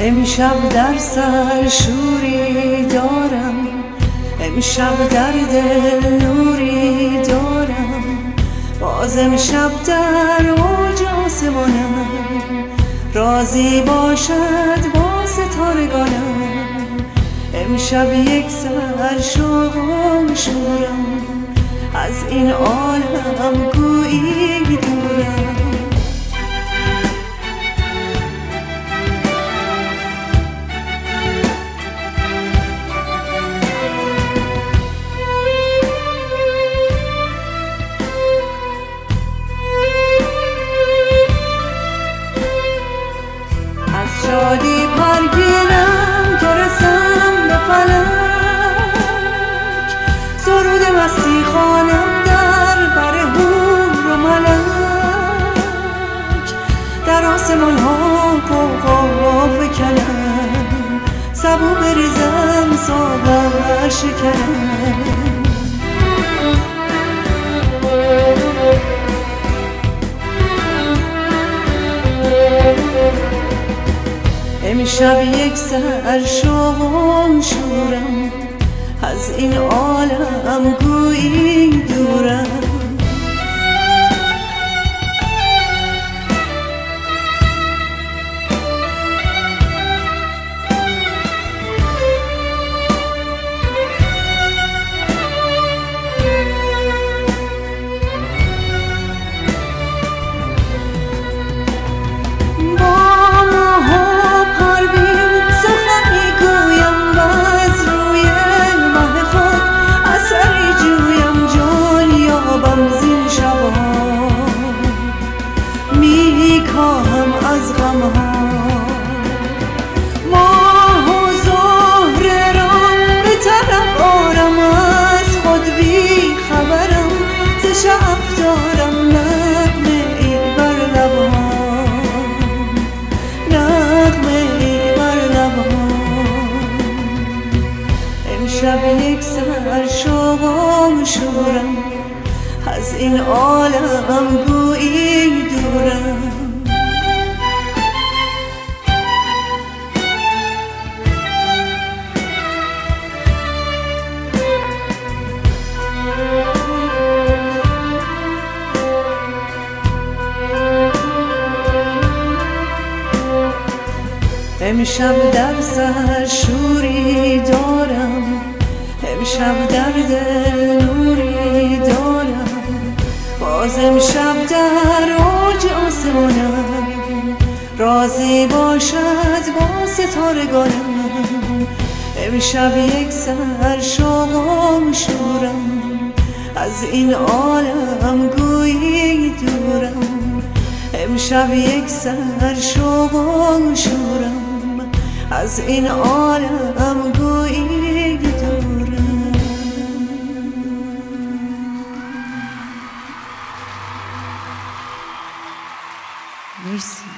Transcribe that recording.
امشب در سر شوری دارم، امشب در دل نوری دارم، باز امشب در اوج آسمانم راضی باشد با ستارگانم. امشب یک سر شوق و شورم، از این عالم گویی دورم. شادی پرگیرم که رسم به فلک، سرود مستی خوانم در بر حور و ملک، در آسمان ها غوغا فکنم، سبو بریزم ساغر شکنم. امشب یک سر شوق و شورم، از این عالم گویی دورم. میکاهم از غمها ماه و زهره را به طرف آرم، از خود بی خبرم ز شعف دارم نغمه ای بر لبان، نغمه ای بر لبان. امشب یک سر شوق و شورم، از این عالم گویی دورم. امشب در سر شوری دارم، امشب در دل نوری دارم، باز امشب در اوج آسمانم راضی باشد با ستارگانم. امشب یک سر شوق و شورم، از این عالم گویی دورم. امشب یک سر شوق و شورم، از این عالم گویی دورم. مرسی.